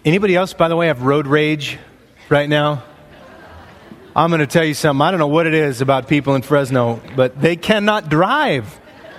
Anybody else, by the way, have road rage right now? I'm going to tell you something. I don't know what it is about people in Fresno, but they cannot drive.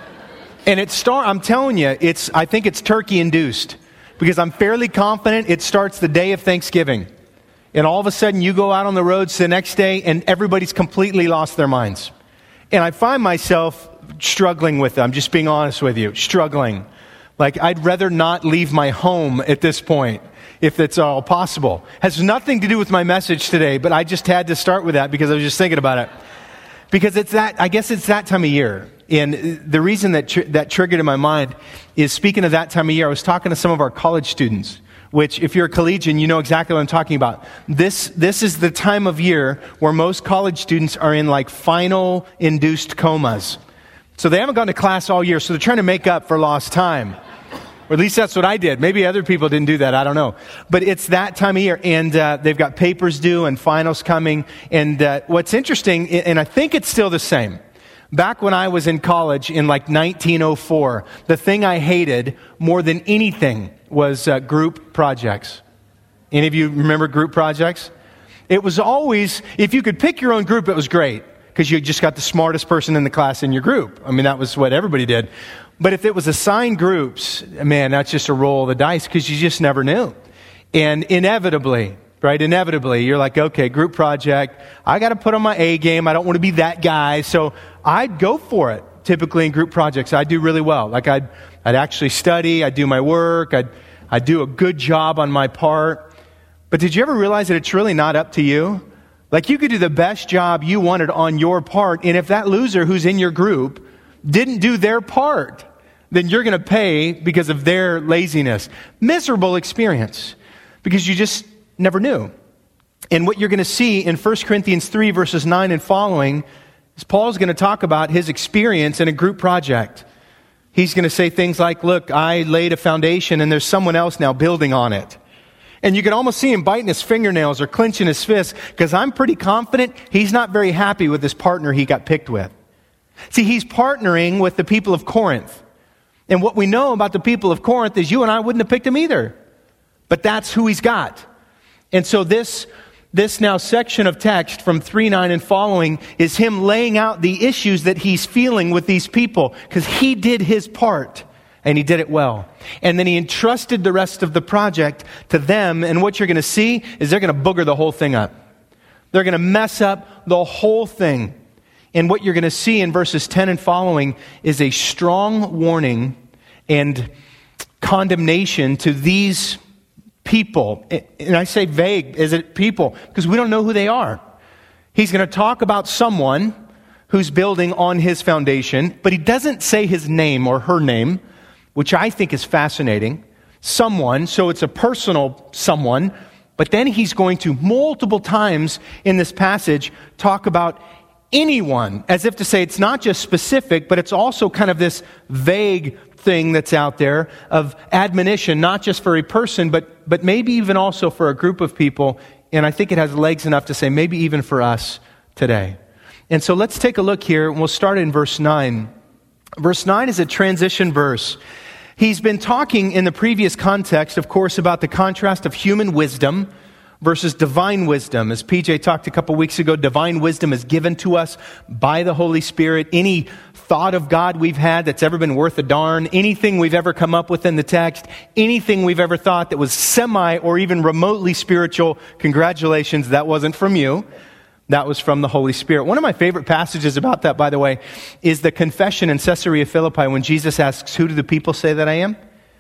And I'm telling you, I think it's turkey-induced, because I'm fairly confident it starts the day of Thanksgiving. And all of a sudden, you go out on the roads the next day, and everybody's completely lost their minds. And I find myself struggling with it. I'm just being honest with you, struggling. Like, I'd rather not leave my home at this point, if it's all possible. Has nothing to do with my message today, but I just had to start with that because I was just thinking about it. Because I guess it's that time of year. And the reason that triggered in my mind is, speaking of that time of year, I was talking to some of our college students, which, if you're a collegian, you know exactly what I'm talking about. This is the time of year where most college students are in like final induced comas. So they haven't gone to class all year, so they're trying to make up for lost time. Or at least that's what I did. Maybe other people didn't do that. I don't know. But it's that time of year, and they've got papers due and finals coming. And what's interesting, and I think it's still the same, back when I was in college in like 1904, the thing I hated more than anything was group projects. Any of you remember group projects? It was always, if you could pick your own group, it was great, because you just got the smartest person in the class in your group. I mean, that was what everybody did. But if it was assigned groups, man, that's just a roll of the dice, because you just never knew. And inevitably, you're like, okay, group project, I got to put on my A game. I don't want to be that guy. So I'd go for it. Typically in group projects, I do really well. Like I'd actually study, I'd do my work, I'd do a good job on my part. But did you ever realize that it's really not up to you? Like, you could do the best job you wanted on your part, and if that loser who's in your group didn't do their part, then you're going to pay because of their laziness. Miserable experience, because you just never knew. And what you're going to see in 1 Corinthians 3, verses 9 and following, is Paul's going to talk about his experience in a group project. He's going to say things like, look, I laid a foundation and there's someone else now building on it. And you can almost see him biting his fingernails or clenching his fists, because I'm pretty confident he's not very happy with his partner he got picked with. See, he's partnering with the people of Corinth. And what we know about the people of Corinth is you and I wouldn't have picked him either. But that's who he's got. And so this now section of text from 3:9 and following is him laying out the issues that he's feeling with these people, because he did his part. And he did it well. And then he entrusted the rest of the project to them. And what you're going to see is they're going to booger the whole thing up. They're going to mess up the whole thing. And what you're going to see in verses 10 and following is a strong warning and condemnation to these people. And I say vague, is it people? Because we don't know who they are. He's going to talk about someone who's building on his foundation, but he doesn't say his name or her name, which I think is fascinating. Someone, so it's a personal someone, but then he's going to multiple times in this passage talk about anyone, as if to say it's not just specific, but it's also kind of this vague thing that's out there of admonition, not just for a person, but maybe even also for a group of people. And I think it has legs enough to say maybe even for us today. And so let's take a look here, and we'll start in verse 9. Verse 9 is a transition verse. He's been talking in the previous context, of course, about the contrast of human wisdom versus divine wisdom. As PJ talked a couple weeks ago, divine wisdom is given to us by the Holy Spirit. Any thought of God we've had that's ever been worth a darn, anything we've ever come up with in the text, anything we've ever thought that was semi or even remotely spiritual, congratulations, that wasn't from you. That was from the Holy Spirit. One of my favorite passages about that, by the way, is the confession in Caesarea Philippi when Jesus asks, who do the people say that I am?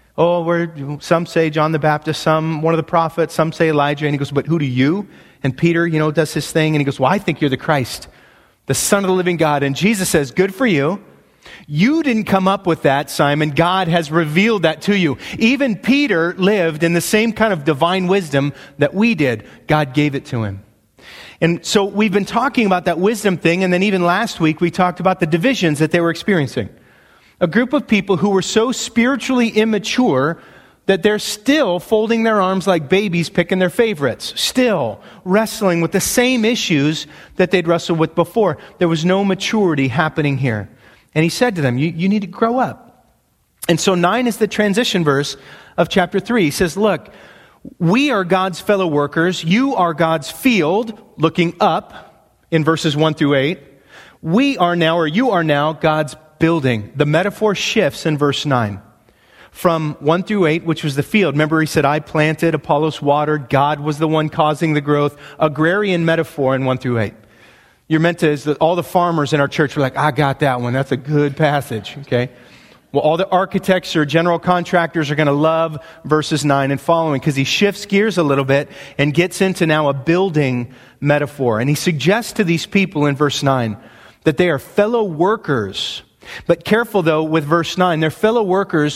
Oh, some say John the Baptist, some one of the prophets, some say Elijah. And he goes, but who do you? And Peter, does his thing. And he goes, well, I think you're the Christ, the Son of the living God. And Jesus says, good for you. You didn't come up with that, Simon. God has revealed that to you. Even Peter lived in the same kind of divine wisdom that we did. God gave it to him. And so we've been talking about that wisdom thing, and then even last week we talked about the divisions that they were experiencing. A group of people who were so spiritually immature that they're still folding their arms like babies picking their favorites, still wrestling with the same issues that they'd wrestled with before. There was no maturity happening here. And he said to them, you need to grow up. And so 9 is the transition verse of chapter 3. He says, look, We are God's fellow workers. You are God's field, looking up in verses 1 through 8. We are now, or you are now, God's building. The metaphor shifts in verse 9. From 1 through 8, which was the field. Remember, he said, I planted, Apollos watered, God was the one causing the growth. Agrarian metaphor in 1 through 8. You're meant to, all the farmers in our church were like, I got that one. That's a good passage, okay? Well, all the architects or general contractors are going to love verses 9 and following, because he shifts gears a little bit and gets into now a building metaphor. And he suggests to these people in verse 9 that they are fellow workers. But careful though with verse 9, they're fellow workers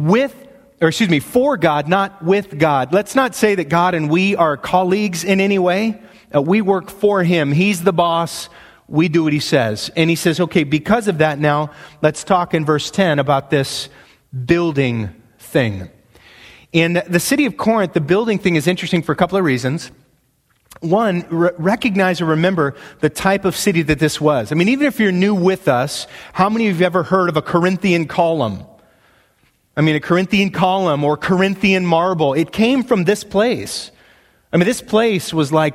for God, not with God. Let's not say that God and we are colleagues in any way. We work for Him. He's the boss. We do what He says. And He says, okay, because of that now, let's talk in verse 10 about this building thing. In the city of Corinth, the building thing is interesting for a couple of reasons. One, recognize or remember the type of city that this was. I mean, even if you're new with us, how many of you have ever heard of a Corinthian column? I mean, a Corinthian column or Corinthian marble. It came from this place. I mean, this place was like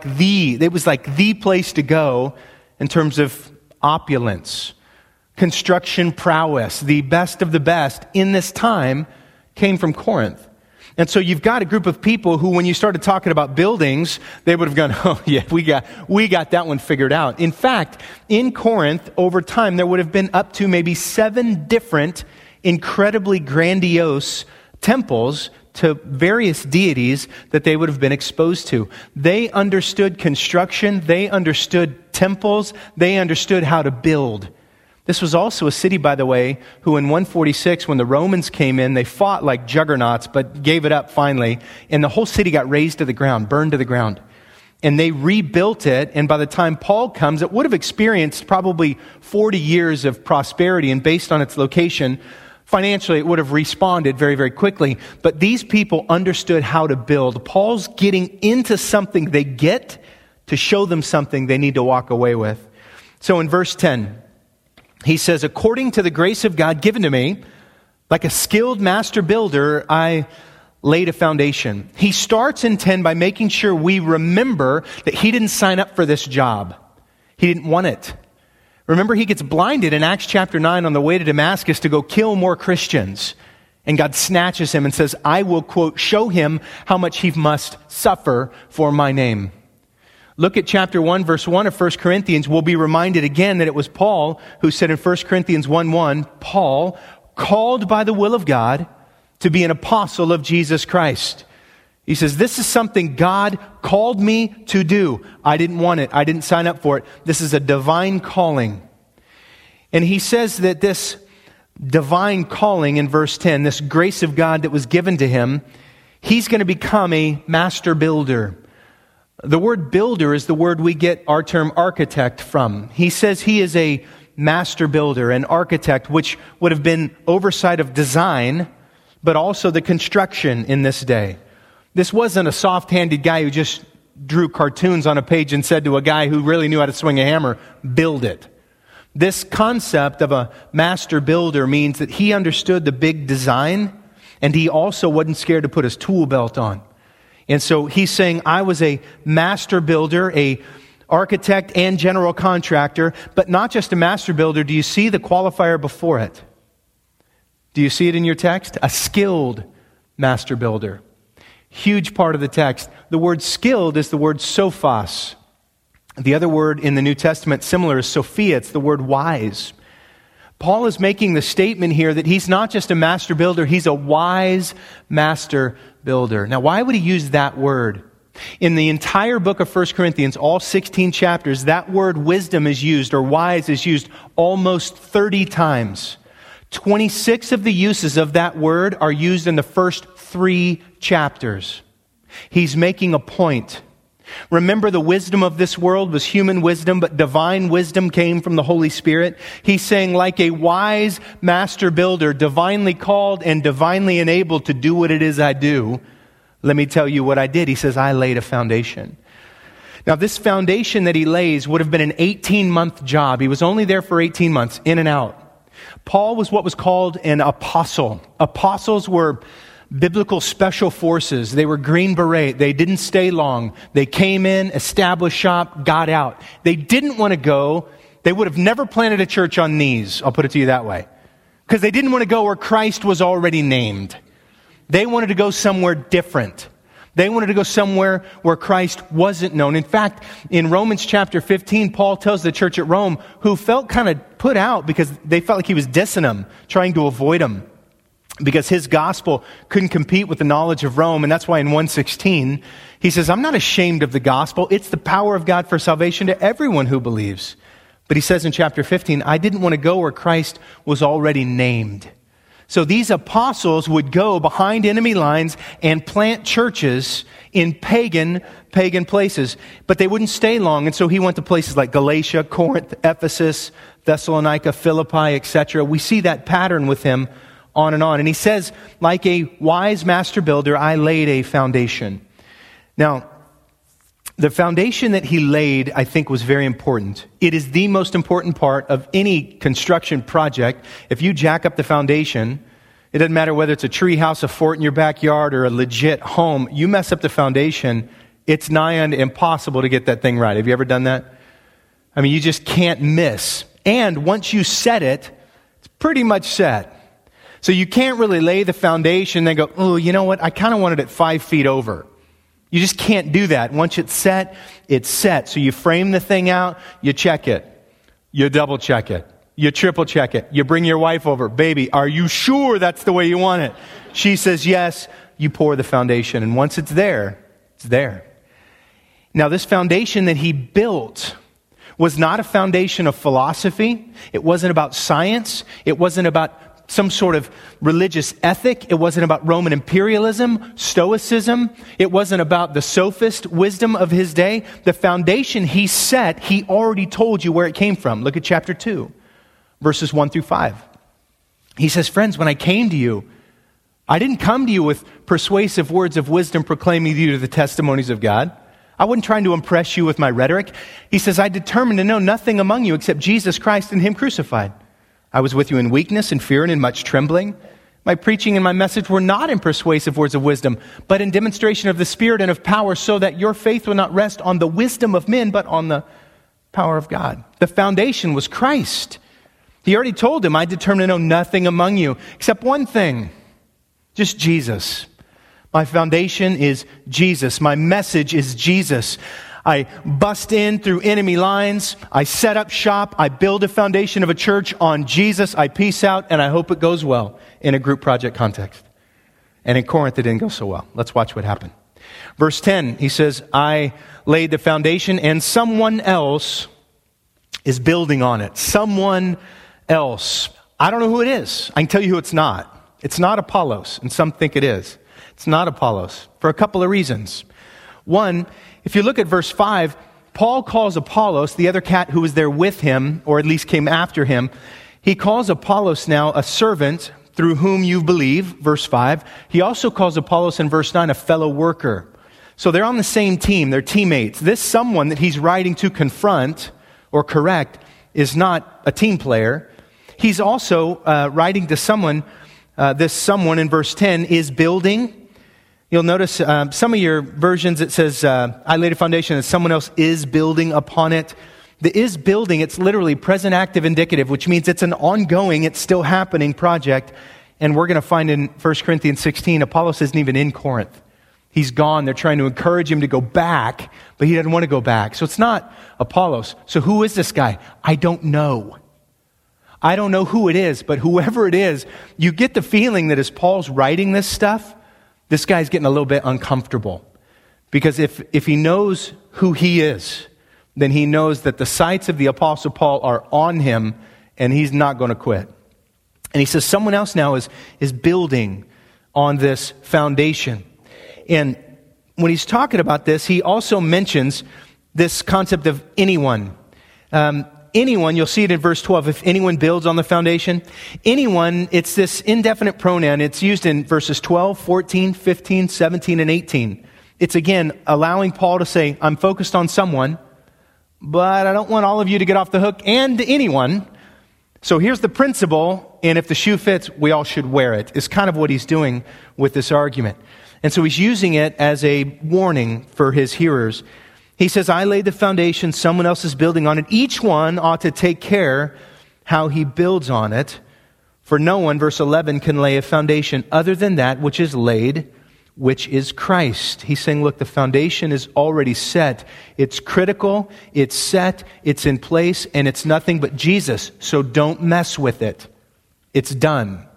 the place to go in terms of opulence, construction prowess. The best of the best in this time came from Corinth. And so you've got a group of people who, when you started talking about buildings, they would have gone, oh yeah, we got that one figured out. In fact, in Corinth, over time, there would have been up to maybe 7 different incredibly grandiose temples to various deities that they would have been exposed to. They understood construction. They understood temples. They understood how to build. This was also a city, by the way, who in 146, when the Romans came in, they fought like juggernauts, but gave it up finally. And the whole city got razed to the ground, burned to the ground. And they rebuilt it. And by the time Paul comes, it would have experienced probably 40 years of prosperity. And based on its location, financially, it would have responded very, very quickly. But these people understood how to build. Paul's getting into something they get to show them something they need to walk away with. So in verse 10, he says, according to the grace of God given to me, like a skilled master builder, I laid a foundation. He starts in 10 by making sure we remember that he didn't sign up for this job. He didn't want it. Remember, he gets blinded in Acts chapter 9 on the way to Damascus to go kill more Christians. And God snatches him and says, I will, quote, show him how much he must suffer for my name. Look at chapter 1, verse 1 of 1 Corinthians. We'll be reminded again that it was Paul who said in 1 Corinthians 1:1, Paul, called by the will of God to be an apostle of Jesus Christ. He says, this is something God called me to do. I didn't want it. I didn't sign up for it. This is a divine calling. And he says that this divine calling in verse 10, this grace of God that was given to him, he's going to become a master builder. The word builder is the word we get our term architect from. He says he is a master builder, an architect, which would have been oversight of design, but also the construction in this day. This wasn't a soft-handed guy who just drew cartoons on a page and said to a guy who really knew how to swing a hammer, build it. This concept of a master builder means that he understood the big design, and he also wasn't scared to put his tool belt on. And so he's saying, I was a master builder, a architect and general contractor, but not just a master builder. Do you see the qualifier before it? Do you see it in your text? A skilled master builder. Huge part of the text. The word skilled is the word sophos. The other word in the New Testament similar is Sophia. It's the word wise. Paul is making the statement here that he's not just a master builder, he's a wise master builder. Now, why would he use that word? In the entire book of 1 Corinthians, all 16 chapters, that word wisdom is used, or wise is used almost 30 times. 26 of the uses of that word are used in the first 3 chapters. He's making a point. Remember, the wisdom of this world was human wisdom, but divine wisdom came from the Holy Spirit. He's saying, like a wise master builder, divinely called and divinely enabled to do what it is I do, let me tell you what I did. He says, I laid a foundation. Now, this foundation that he lays would have been an 18-month job. He was only there for 18 months, in and out. Paul was what was called an apostle. Apostles were biblical special forces. They were Green Beret. They didn't stay long. They came in, established shop, got out. They didn't want to go. They would have never planted a church on these, I'll put it to you that way. Because they didn't want to go where Christ was already named. They wanted to go somewhere different. They wanted to go somewhere where Christ wasn't known. In fact, in Romans chapter 15, Paul tells the church at Rome, who felt kind of put out because they felt like he was dissing them, trying to avoid them, because his gospel couldn't compete with the knowledge of Rome. And that's why in 1:16, he says, I'm not ashamed of the gospel. It's the power of God for salvation to everyone who believes. But he says in chapter 15, I didn't want to go where Christ was already named. So these apostles would go behind enemy lines and plant churches in pagan places, but they wouldn't stay long. And so he went to places like Galatia, Corinth, Ephesus, Thessalonica, Philippi, etc. We see that pattern with him on and on. And he says, like a wise master builder, I laid a foundation. Now, the foundation that he laid, I think, was very important. It is the most important part of any construction project. If you jack up the foundation, it doesn't matter whether it's a tree house, a fort in your backyard, or a legit home. You mess up the foundation, it's nigh unto impossible to get that thing right. Have you ever done that? I mean, you just can't miss. And once you set it, it's pretty much set. So you can't really lay the foundation and then go, oh, you know what? I kind of wanted it 5 feet over. You just can't do that. Once it's set, it's set. So you frame the thing out, you check it, you double check it, you triple check it, you bring your wife over. Baby, are you sure that's the way you want it? She says yes, you pour the foundation. And once it's there, it's there. Now this foundation that he built was not a foundation of philosophy. It wasn't about science. It wasn't about some sort of religious ethic. It wasn't about Roman imperialism, stoicism. It wasn't about the sophist wisdom of his day. The foundation he set, he already told you where it came from. Look at chapter 2, verses 1 through 5. He says, friends, when I came to you, I didn't come to you with persuasive words of wisdom proclaiming to you the testimonies of God. I wasn't trying to impress you with my rhetoric. He says, I determined to know nothing among you except Jesus Christ and him crucified. I was with you in weakness and fear and in much trembling. My preaching and my message were not in persuasive words of wisdom, but in demonstration of the Spirit and of power, so that your faith would not rest on the wisdom of men, but on the power of God. The foundation was Christ. He already told him, I determined to know nothing among you except one thing, just Jesus. My foundation is Jesus. My message is Jesus. I bust in through enemy lines. I set up shop. I build a foundation of a church on Jesus. I peace out, and I hope it goes well in a group project context. And in Corinth, it didn't go so well. Let's watch what happened. Verse 10, he says, I laid the foundation, and someone else is building on it. Someone else. I don't know who it is. I can tell you who it's not. It's not Apollos, and some think it is. It's not Apollos for a couple of reasons. One, if you look at verse 5, Paul calls Apollos, the other cat who was there with him, or at least came after him, he calls Apollos now a servant through whom you believe, verse 5. He also calls Apollos in verse 9 a fellow worker. So they're on the same team, they're teammates. This someone that he's writing to confront or correct is not a team player. He's also writing to someone, this someone in verse 10 is building. You'll notice some of your versions, it says, I laid a foundation and someone else is building upon it. The is building, it's literally present active indicative, which means it's an ongoing, it's still happening project. And we're going to find in 1 Corinthians 16, Apollos isn't even in Corinth. He's gone. They're trying to encourage him to go back, but he doesn't want to go back. So it's not Apollos. So who is this guy? I don't know. I don't know who it is, but whoever it is, you get the feeling that as Paul's writing this stuff, this guy's getting a little bit uncomfortable. Because if he knows who he is, then he knows that the sights of the Apostle Paul are on him, and he's not going to quit. And he says someone else now is building on this foundation. And when he's talking about this, he also mentions this concept of anyone. Anyone, you'll see it in verse 12, if anyone builds on the foundation. Anyone, it's this indefinite pronoun. It's used in verses 12, 14, 15, 17, and 18. It's again allowing Paul to say, I'm focused on someone, but I don't want all of you to get off the hook and anyone. So here's the principle, and if the shoe fits, we all should wear it, is kind of what he's doing with this argument. And so he's using it as a warning for his hearers. He says, I laid the foundation, someone else is building on it. Each one ought to take care how he builds on it. For no one, verse 11, can lay a foundation other than that which is laid, which is Christ. He's saying, look, the foundation is already set. It's critical, it's set, it's in place, and it's nothing but Jesus. So don't mess with it. It's done.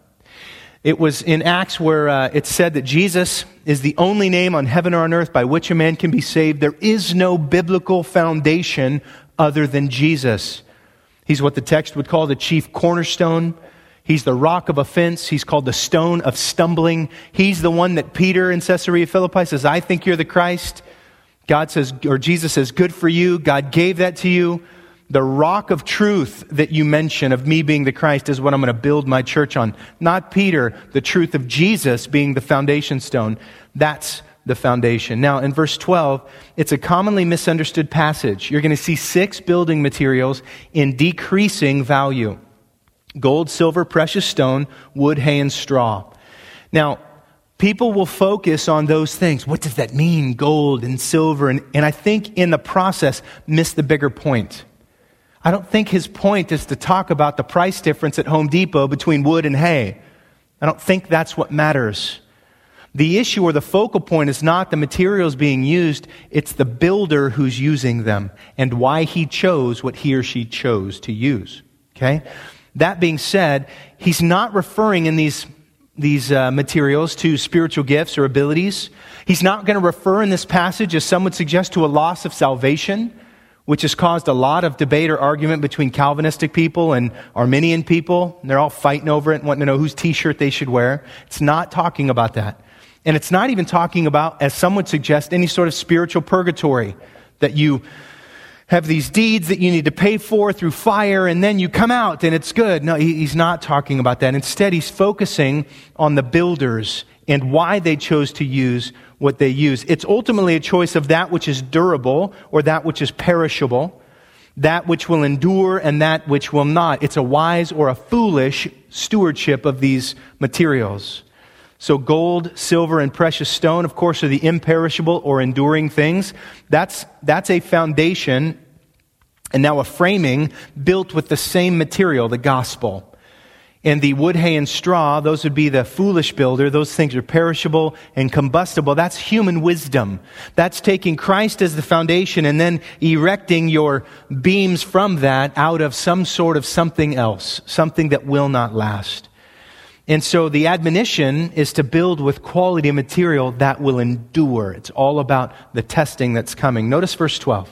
It was in Acts where it said that Jesus is the only name on heaven or on earth by which a man can be saved. There is no biblical foundation other than Jesus. He's what the text would call the chief cornerstone. He's the rock of offense. He's called the stone of stumbling. He's the one that Peter in Caesarea Philippi says, I think you're the Christ. God says, or Jesus says, good for you. God gave that to you. The rock of truth that you mention of me being the Christ is what I'm going to build my church on. Not Peter, the truth of Jesus being the foundation stone. That's the foundation. Now, in verse 12, it's a commonly misunderstood passage. You're going to see 6 building materials in decreasing value. Gold, silver, precious stone, wood, hay, and straw. Now, people will focus on those things. What does that mean? Gold and silver. And I think in the process, miss the bigger point. I don't think his point is to talk about the price difference at Home Depot between wood and hay. I don't think that's what matters. The issue or the focal point is not the materials being used, it's the builder who's using them and why he chose what he or she chose to use. Okay? That being said, he's not referring in these materials to spiritual gifts or abilities. He's not going to refer in this passage, as some would suggest, to a loss of salvation, which has caused a lot of debate or argument between Calvinistic people and Arminian people. And they're all fighting over it and wanting to know whose t-shirt they should wear. It's not talking about that. And it's not even talking about, as some would suggest, any sort of spiritual purgatory, that you have these deeds that you need to pay for through fire, and then you come out and it's good. No, he's not talking about that. Instead, he's focusing on the builders and why they chose to use what they use. It's ultimately a choice of that which is durable or that which is perishable, that which will endure and that which will not. It's a wise or a foolish stewardship of these materials. So gold, silver, and precious stone, of course, are the imperishable or enduring things. That's a foundation and now a framing built with the same material, the gospel. And the wood, hay, and straw, those would be the foolish builder. Those things are perishable and combustible. That's human wisdom. That's taking Christ as the foundation and then erecting your beams from that out of some sort of something else, something that will not last. And so the admonition is to build with quality material that will endure. It's all about the testing that's coming. Notice verse 12.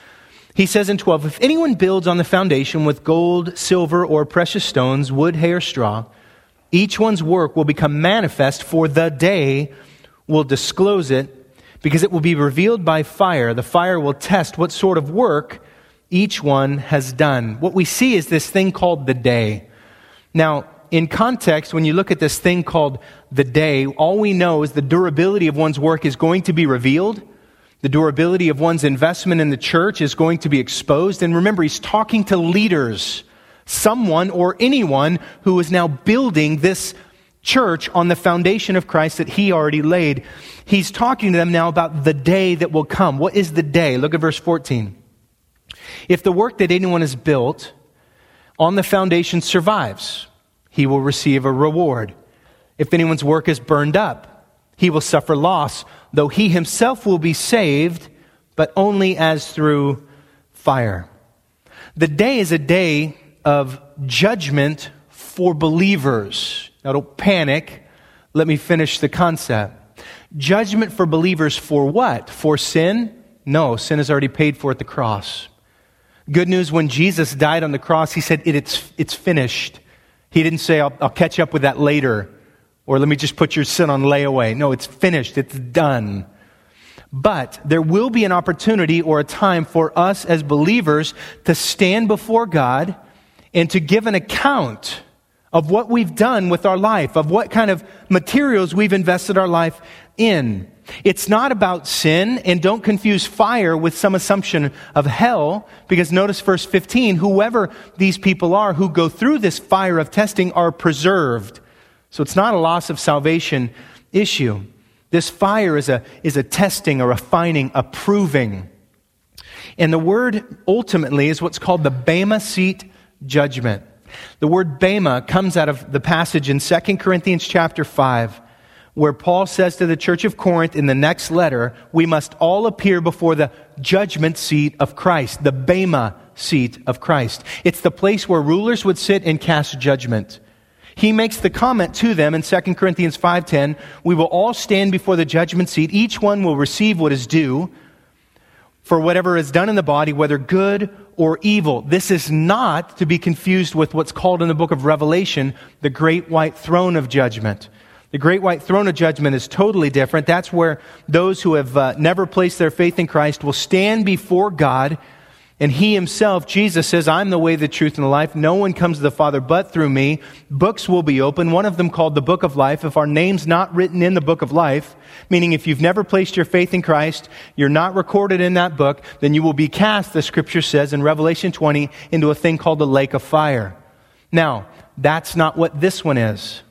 He says in 12, if anyone builds on the foundation with gold, silver, or precious stones, wood, hay, or straw, each one's work will become manifest, for the day will disclose it, because it will be revealed by fire. The fire will test what sort of work each one has done. What we see is this thing called the day. Now, in context, when you look at this thing called the day, all we know is the durability of one's work is going to be revealed. The durability of one's investment in the church is going to be exposed. And remember, he's talking to leaders, someone or anyone who is now building this church on the foundation of Christ that he already laid. He's talking to them now about the day that will come. What is the day? Look at verse 14. If the work that anyone has built on the foundation survives, he will receive a reward. If anyone's work is burned up, he will suffer loss, though he himself will be saved, but only as through fire. The day is a day of judgment for believers. Now don't panic. Let me finish the concept. Judgment for believers for what? For sin? No, sin is already paid for at the cross. Good news, when Jesus died on the cross, he said, it's finished. He didn't say, I'll catch up with that later, or let me just put your sin on layaway. No, it's finished. It's done. But there will be an opportunity or a time for us as believers to stand before God and to give an account of what we've done with our life, of what kind of materials we've invested our life in. It's not about sin, and don't confuse fire with some assumption of hell, because notice verse 15, whoever these people are who go through this fire of testing are preserved. So it's not a loss of salvation issue. This fire is a testing, a refining, a proving. And the word ultimately is what's called the Bema Seat judgment. The word Bema comes out of the passage in 2 Corinthians chapter 5, where Paul says to the church of Corinth in the next letter, we must all appear before the judgment seat of Christ, the Bema seat of Christ. It's the place where rulers would sit and cast judgment. He makes the comment to them in 2 Corinthians 5:10, we will all stand before the judgment seat. Each one will receive what is due for whatever is done in the body, whether good or evil. This is not to be confused with what's called in the book of Revelation, the great white throne of judgment. The great white throne of judgment is totally different. That's where those who have never placed their faith in Christ will stand before God, and He Himself, Jesus says, I'm the way, the truth, and the life. No one comes to the Father but through me. Books will be open, one of them called the Book of Life. If our name's not written in the Book of Life, meaning if you've never placed your faith in Christ, you're not recorded in that book, then you will be cast, the Scripture says in Revelation 20, into a thing called the lake of fire. Now, that's not what this one is.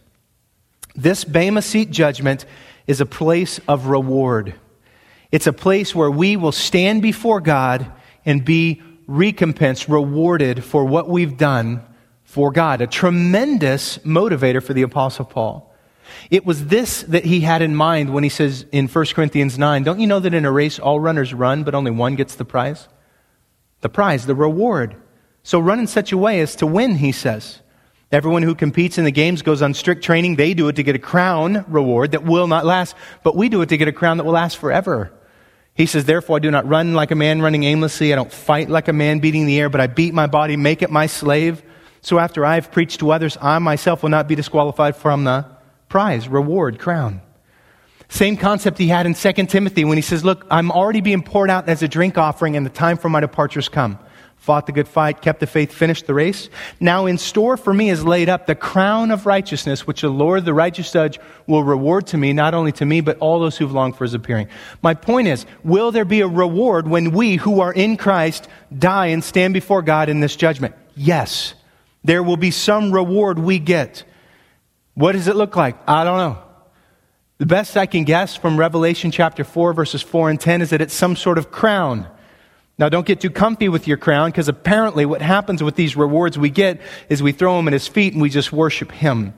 This Bema Seat judgment is a place of reward. It's a place where we will stand before God and be recompensed, rewarded for what we've done for God. A tremendous motivator for the Apostle Paul. It was this that he had in mind when he says in 1 Corinthians 9, don't you know that in a race all runners run, but only one gets the prize? The prize, the reward. So run in such a way as to win, he says. Everyone who competes in the games goes on strict training. They do it to get a crown reward that will not last, but we do it to get a crown that will last forever. He says, therefore, I do not run like a man running aimlessly. I don't fight like a man beating the air, but I beat my body, make it my slave. So after I have preached to others, I myself will not be disqualified from the prize, reward, crown. Same concept he had in 2 Timothy when he says, look, I'm already being poured out as a drink offering, and the time for my departure has come. Fought the good fight, kept the faith, finished the race. Now in store for me is laid up the crown of righteousness, which the Lord, the righteous judge, will reward to me, not only to me, but all those who've longed for His appearing. My point is, will there be a reward when we who are in Christ die and stand before God in this judgment? Yes. There will be some reward we get. What does it look like? I don't know. The best I can guess from Revelation chapter 4, verses 4 and 10 is that it's some sort of crown. Now, don't get too comfy with your crown, because apparently what happens with these rewards we get is we throw them at His feet and we just worship Him.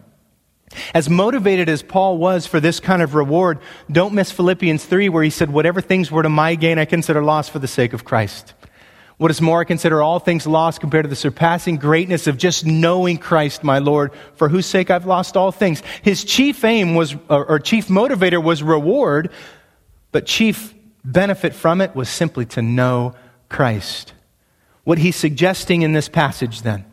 As motivated as Paul was for this kind of reward, don't miss Philippians 3, where he said, whatever things were to my gain, I consider loss for the sake of Christ. What is more, I consider all things lost compared to the surpassing greatness of just knowing Christ, my Lord, for whose sake I've lost all things. His chief aim was, or chief motivator was reward, but chief benefit from it was simply to know Christ. What he's suggesting in this passage then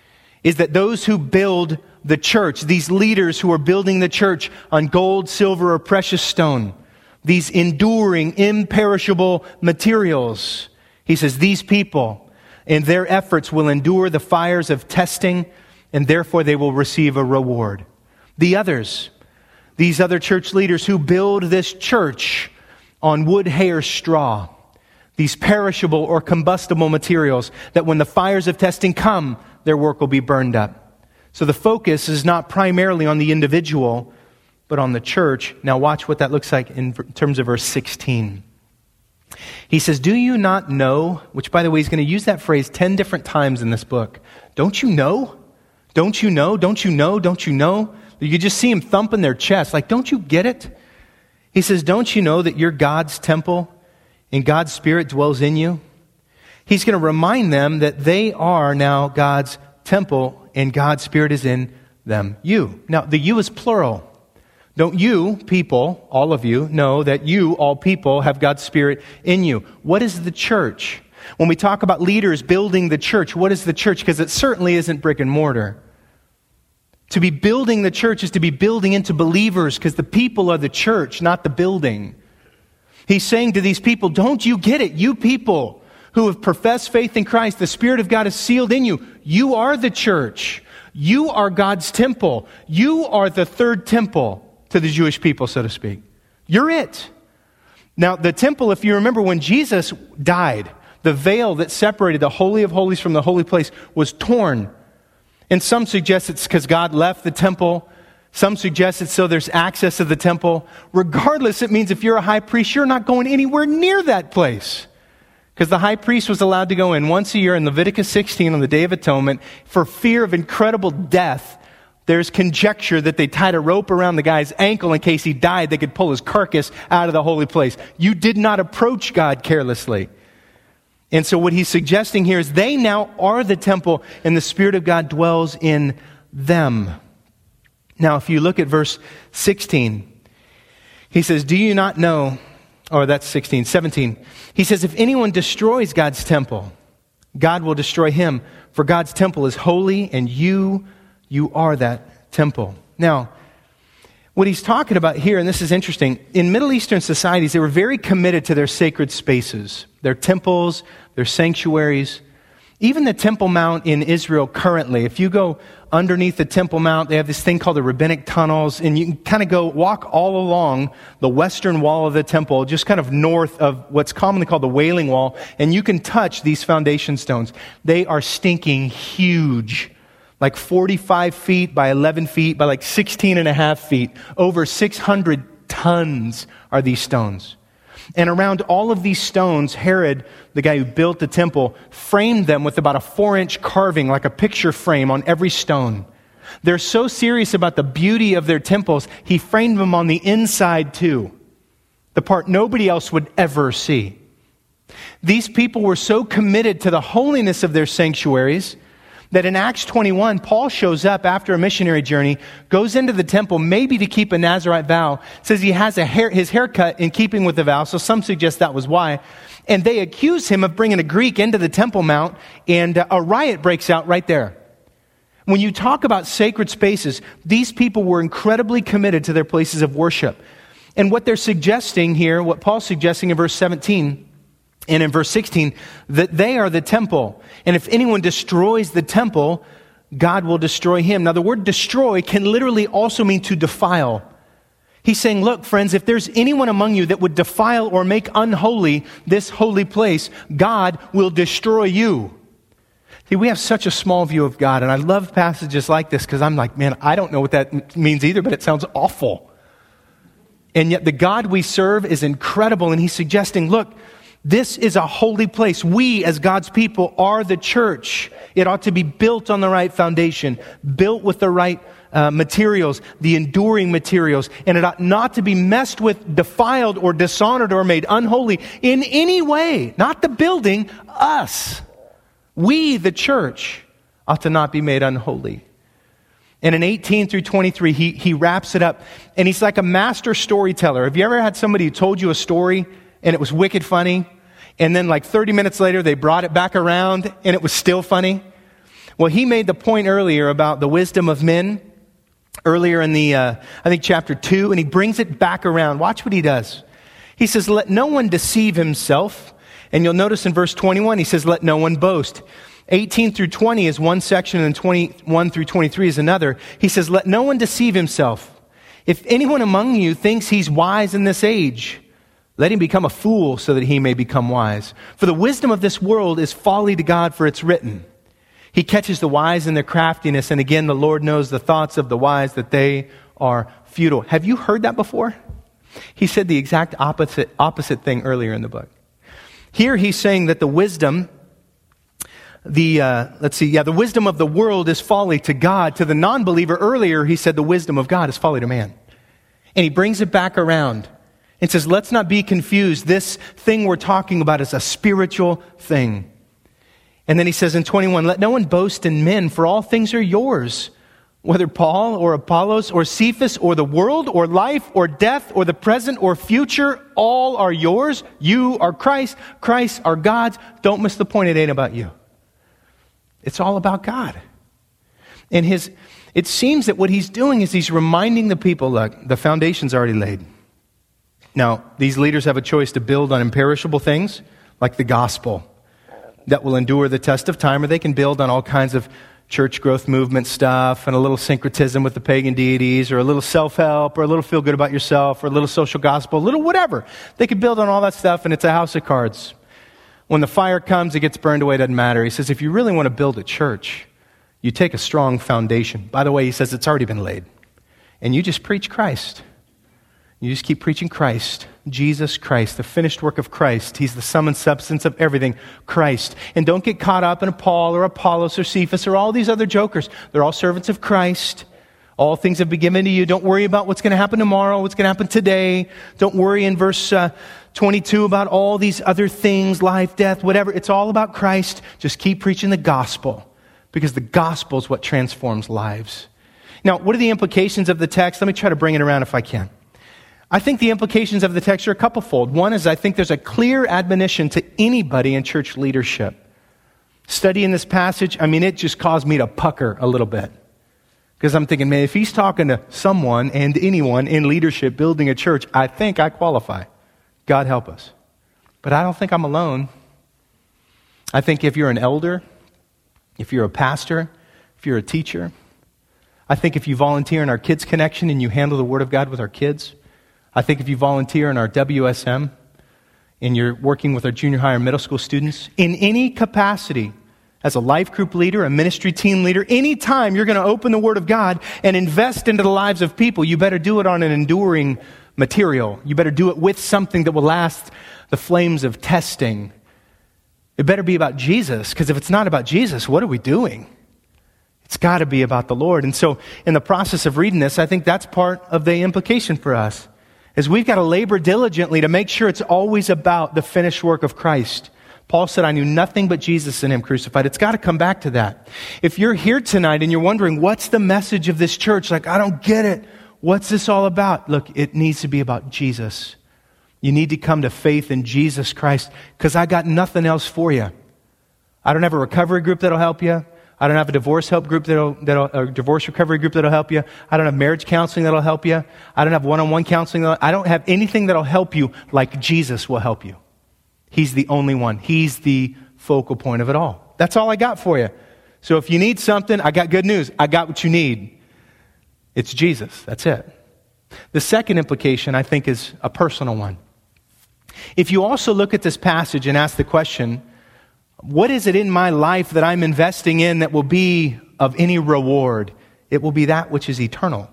is that those who build the church, these leaders who are building the church on gold, silver, or precious stone, these enduring, imperishable materials, he says these people and their efforts will endure the fires of testing, and therefore they will receive a reward. The others, these other church leaders who build this church on wood, hay, or straw, these perishable or combustible materials, that when the fires of testing come, their work will be burned up. So the focus is not primarily on the individual, but on the church. Now watch what that looks like in terms of verse 16. He says, do you not know, which by the way, he's going to use that phrase 10 different times in this book. Don't you know? Don't you know? Don't you know? Don't you know? You just see him thumping their chest. Like, don't you get it? He says, don't you know that you're God's temple and God's Spirit dwells in you? He's going to remind them that they are now God's temple and God's Spirit is in them. You. Now, the you is plural. Don't you, people, all of you, know that you, all people, have God's Spirit in you? What is the church? When we talk about leaders building the church, what is the church? Because it certainly isn't brick and mortar. To be building the church is to be building into believers, because the people are the church, not the building. He's saying to these people, don't you get it? You people who have professed faith in Christ, the Spirit of God is sealed in you. You are the church. You are God's temple. You are the third temple to the Jewish people, so to speak. You're it. Now, the temple, if you remember when Jesus died, the veil that separated the Holy of Holies from the holy place was torn. And some suggest it's because God left the temple. Some suggest it's so there's access to the temple. Regardless, it means if you're a high priest, you're not going anywhere near that place. Because the high priest was allowed to go in once a year in Leviticus 16 on the Day of Atonement for fear of incredible death. There's conjecture that they tied a rope around the guy's ankle in case he died. They could pull his carcass out of the holy place. You did not approach God carelessly. And so what he's suggesting here is they now are the temple and the Spirit of God dwells in them. Now, if you look at verse 16, he says, do you not know, or that's 17. He says, if anyone destroys God's temple, God will destroy him, for God's temple is holy and you are that temple. Now, what he's talking about here, and this is interesting, in Middle Eastern societies, they were very committed to their sacred spaces, their temples, their sanctuaries. Even the Temple Mount in Israel currently, if you go underneath the Temple Mount, they have this thing called the rabbinic tunnels, and you can kind of walk all along the western wall of the temple, just kind of north of what's commonly called the Wailing Wall, and you can touch these foundation stones. They are stinking huge. Like 45 feet by 11 feet by like 16 and a half feet. Over 600 tons are these stones. And around all of these stones, Herod, the guy who built the temple, framed them with about a 4-inch carving, like a picture frame on every stone. They're so serious about the beauty of their temples, he framed them on the inside too. The part nobody else would ever see. These people were so committed to the holiness of their sanctuaries that in Acts 21, Paul shows up after a missionary journey, goes into the temple, maybe to keep a Nazirite vow, says he has his haircut in keeping with the vow, so some suggest that was why. And they accuse him of bringing a Greek into the Temple Mount, and a riot breaks out right there. When you talk about sacred spaces, these people were incredibly committed to their places of worship. And what they're suggesting here, what Paul's suggesting in verse 17, and in verse 16, that they are the temple. And if anyone destroys the temple, God will destroy him. Now, the word destroy can literally also mean to defile. He's saying, look, friends, if there's anyone among you that would defile or make unholy this holy place, God will destroy you. See, we have such a small view of God, and I love passages like this because I'm like, man, I don't know what that means either, but it sounds awful. And yet the God we serve is incredible, and he's suggesting, look, this is a holy place. We, as God's people, are the church. It ought to be built on the right foundation, built with the right materials, the enduring materials, and it ought not to be messed with, defiled, or dishonored, or made unholy in any way. Not the building, us. We, the church, ought to not be made unholy. And in 18 through 23, he wraps it up, and he's like a master storyteller. Have you ever had somebody who told you a story, and it was wicked funny, and then like 30 minutes later, they brought it back around, and it was still funny? Well, he made the point earlier about the wisdom of men, earlier in the, I think, chapter 2, and he brings it back around. Watch what he does. He says, let no one deceive himself. And you'll notice in verse 21, he says, let no one boast. 18 through 20 is one section, and 21 through 23 is another. He says, let no one deceive himself. If anyone among you thinks he's wise in this age, let him become a fool so that he may become wise. For the wisdom of this world is folly to God, for it's written, he catches the wise in their craftiness, and again, the Lord knows the thoughts of the wise, that they are futile. Have you heard that before? He said the exact opposite thing earlier in the book. Here he's saying that the wisdom, the wisdom of the world is folly to God. To the non-believer earlier, he said the wisdom of God is folly to man. And he brings it back around and says, let's not be confused. This thing we're talking about is a spiritual thing. And then he says in 21, let no one boast in men, for all things are yours. Whether Paul or Apollos or Cephas or the world or life or death or the present or future, all are yours. You are Christ. Christ are God's. Don't miss the point. It ain't about you. It's all about God. And it seems that what he's doing is he's reminding the people, look, the foundation's already laid. Now, these leaders have a choice to build on imperishable things like the gospel that will endure the test of time, or they can build on all kinds of church growth movement stuff and a little syncretism with the pagan deities, or a little self-help, or a little feel good about yourself, or a little social gospel, a little whatever. They could build on all that stuff, and it's a house of cards. When the fire comes, it gets burned away, doesn't matter. He says, if you really want to build a church, you take a strong foundation. By the way, he says it's already been laid. And you just preach Christ. You just keep preaching Christ, Jesus Christ, the finished work of Christ. He's the sum and substance of everything, Christ. And don't get caught up in Paul or Apollos or Cephas or all these other jokers. They're all servants of Christ. All things have been given to you. Don't worry about what's going to happen tomorrow, what's going to happen today. Don't worry in verse 22 about all these other things, life, death, whatever. It's all about Christ. Just keep preaching the gospel, because the gospel is what transforms lives. Now, what are the implications of the text? Let me try to bring it around if I can. I think the implications of the text are a couple-fold. One is I think there's a clear admonition to anybody in church leadership. Studying this passage, it just caused me to pucker a little bit. Because I'm thinking, man, if he's talking to someone and anyone in leadership building a church, I think I qualify. God help us. But I don't think I'm alone. I think if you're an elder, if you're a pastor, if you're a teacher, I think if you volunteer in our Kids Connection and you handle the Word of God with our kids, I think if you volunteer in our WSM and you're working with our junior high or middle school students, in any capacity, as a life group leader, a ministry team leader, anytime you're going to open the Word of God and invest into the lives of people, you better do it on an enduring material. You better do it with something that will last the flames of testing. It better be about Jesus, because if it's not about Jesus, what are we doing? It's got to be about the Lord. And so in the process of reading this, I think that's part of the implication for us, is we've got to labor diligently to make sure it's always about the finished work of Christ. Paul said, I knew nothing but Jesus and Him crucified. It's got to come back to that. If you're here tonight and you're wondering, what's the message of this church? Like, I don't get it. What's this all about? Look, it needs to be about Jesus. You need to come to faith in Jesus Christ, because I got nothing else for you. I don't have a recovery group that'll help you. I don't have a divorce help group a divorce recovery group that'll help you. I don't have marriage counseling that'll help you. I don't have one-on-one counseling. I don't have anything that'll help you like Jesus will help you. He's the only one. He's the focal point of it all. That's all I got for you. So if you need something, I got good news. I got what you need. It's Jesus. That's it. The second implication, I think, is a personal one. If you also look at this passage and ask the question, what is it in my life that I'm investing in that will be of any reward? It will be that which is eternal.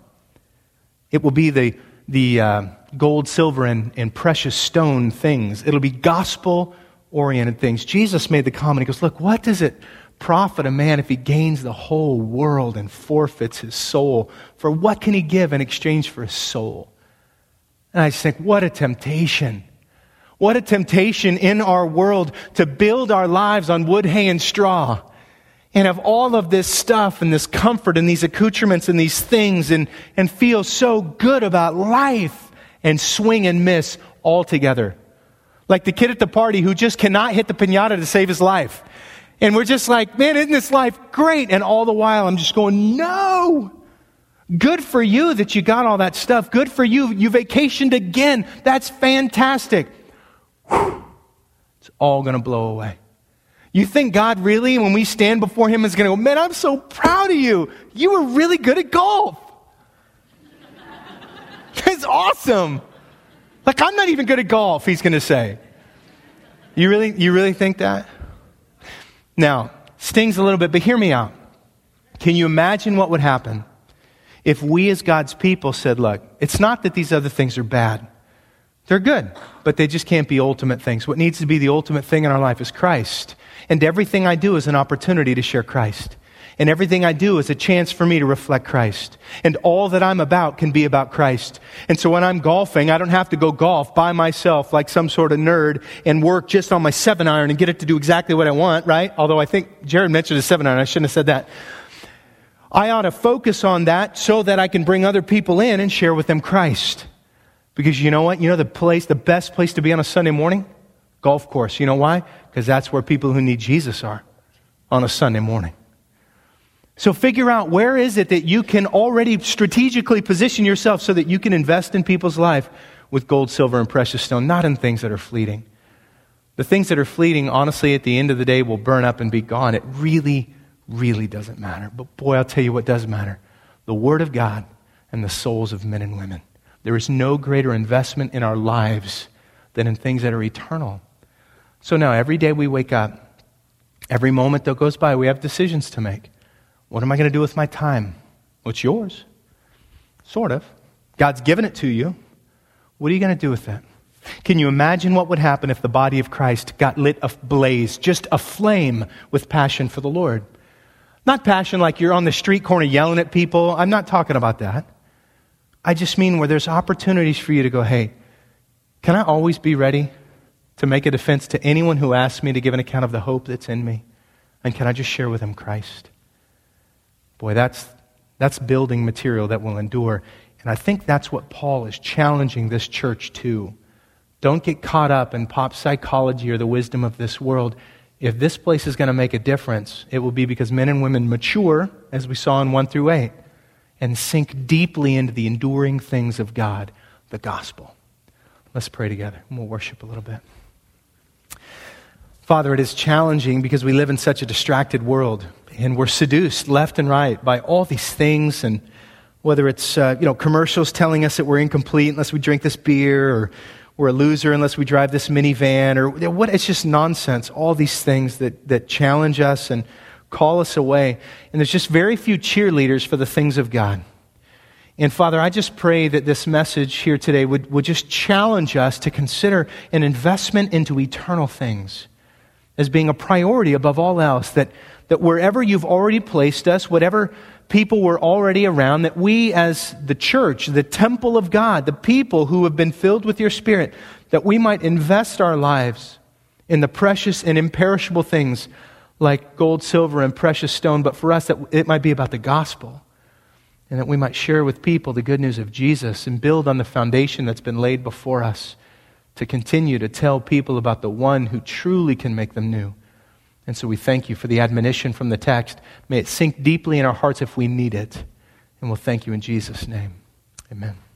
It will be the gold, silver, and precious stone things. It'll be gospel-oriented things. Jesus made the comment, He goes, look, what does it profit a man if he gains the whole world and forfeits his soul? For what can he give in exchange for his soul? And I just think, what a temptation. What a temptation in our world to build our lives on wood, hay, and straw, and have all of this stuff and this comfort and these accoutrements and these things and feel so good about life and swing and miss altogether. Like the kid at the party who just cannot hit the piñata to save his life. And we're just like, man, isn't this life great? And all the while I'm just going, no. Good for you that you got all that stuff. Good for you. You vacationed again. That's fantastic. It's all going to blow away. You think God really, when we stand before Him, is going to go, man, I'm so proud of you. You were really good at golf. It's awesome. Like, I'm not even good at golf, He's going to say. You really think that? Now, stings a little bit, but hear me out. Can you imagine what would happen if we as God's people said, look, it's not that these other things are bad. They're good, but they just can't be ultimate things. What needs to be the ultimate thing in our life is Christ. And everything I do is an opportunity to share Christ. And everything I do is a chance for me to reflect Christ. And all that I'm about can be about Christ. And so when I'm golfing, I don't have to go golf by myself like some sort of nerd and work just on my 7-iron and get it to do exactly what I want, right? Although I think Jared mentioned a 7-iron. I shouldn't have said that. I ought to focus on that so that I can bring other people in and share with them Christ. Because you know what? You know the best place to be on a Sunday morning? Golf course. You know why? Because that's where people who need Jesus are on a Sunday morning. So figure out, where is it that you can already strategically position yourself so that you can invest in people's life with gold, silver, and precious stone, not in things that are fleeting. The things that are fleeting, honestly, at the end of the day will burn up and be gone. It really, really doesn't matter. But boy, I'll tell you what does matter. The Word of God and the souls of men and women. There is no greater investment in our lives than in things that are eternal. So now, every day we wake up, every moment that goes by, we have decisions to make. What am I going to do with my time? Well, it's yours. Sort of. God's given it to you. What are you going to do with it? Can you imagine what would happen if the body of Christ got lit ablaze, just aflame with passion for the Lord? Not passion like you're on the street corner yelling at people. I'm not talking about that. I just mean where there's opportunities for you to go, hey, can I always be ready to make a defense to anyone who asks me to give an account of the hope that's in me? And can I just share with them Christ? Boy, that's building material that will endure. And I think that's what Paul is challenging this church to. Don't get caught up in pop psychology or the wisdom of this world. If this place is going to make a difference, it will be because men and women mature, as we saw in 1 through 8, and sink deeply into the enduring things of God, the gospel. Let's pray together, and we'll worship a little bit. Father, it is challenging because we live in such a distracted world, and we're seduced left and right by all these things, and whether it's commercials telling us that we're incomplete unless we drink this beer, or we're a loser unless we drive this minivan, or what? It's just nonsense. All these things that challenge us and call us away. And there's just very few cheerleaders for the things of God. And Father, I just pray that this message here today would just challenge us to consider an investment into eternal things as being a priority above all else, that wherever you've already placed us, whatever people were already around, that we as the church, the temple of God, the people who have been filled with your Spirit, that we might invest our lives in the precious and imperishable things like gold, silver, and precious stone, but for us that it might be about the gospel, and that we might share with people the good news of Jesus and build on the foundation that's been laid before us to continue to tell people about the one who truly can make them new. And so we thank you for the admonition from the text. May it sink deeply in our hearts if we need it. And we'll thank you in Jesus' name. Amen.